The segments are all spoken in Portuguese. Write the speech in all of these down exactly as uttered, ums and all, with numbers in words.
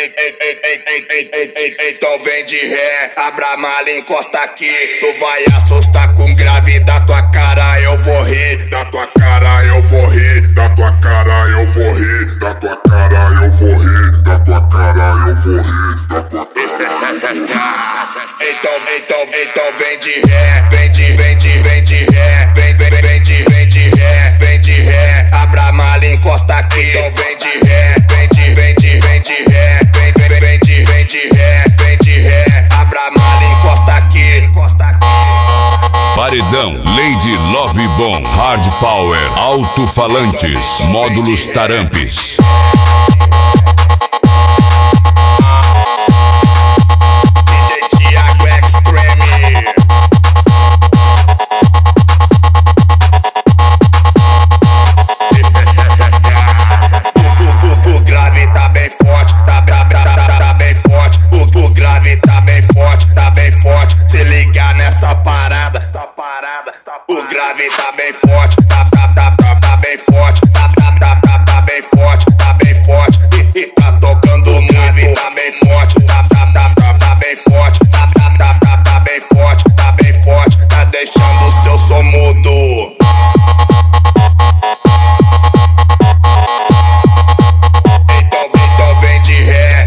Então vem de ré, abra a mala, encosta aqui. Tu vai assustar com grave, da tua cara eu vou rir. Da tua cara eu vou rir, da tua cara eu vou rir, da tua cara eu vou rir, da tua cara eu vou rir, da tua cara eu vou rir. Então, então, então vem de ré, vem de, vem de, vem de ré, vem, vem, vem de, vem de ré, vem de ré, abra a mala, encosta aqui. Então vem de ré, vem de, vem de, vem de ré, vem, vem, vem de, vem de ré, vem de ré, abra a mala, encosta aqui, encosta aqui. Paredão Lady Love Bomb Hard Power Alto-falantes Módulos Tarampes. O grave tá bem forte, tá, tá, tá, tá, tá bem forte, tá, tá, tá, tá, tá bem forte, tá bem forte. E, e tá tocando o grave, tá bem forte, tá, tá, tá, tá, tá bem forte, tá, tá, tá, tá, tá bem forte, tá bem forte, tá deixando o seu som mudo. Então, então vem de ré.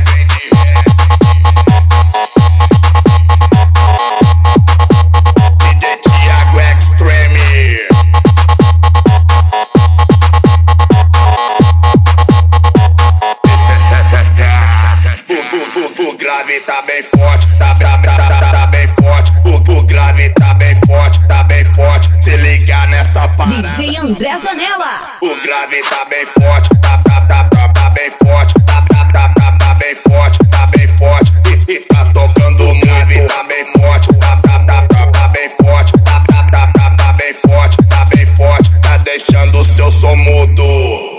O grave tá bem forte, tá, tá, tá, tá, tá bem forte. O, o grave tá bem forte, tá bem forte. Se ligar nessa parada. D J André Zanella. O grave tá bem forte, tá, tá, tá, tá, tá bem forte. Tá, tá, tá, tá, tá bem forte, tá bem forte. E, e tá tocando o grave, tá bem forte. Tá, tá, tá, tá, tá bem forte. Tá, tá, tá, tá, tá bem forte, tá bem forte. Tá deixando o seu som mudo.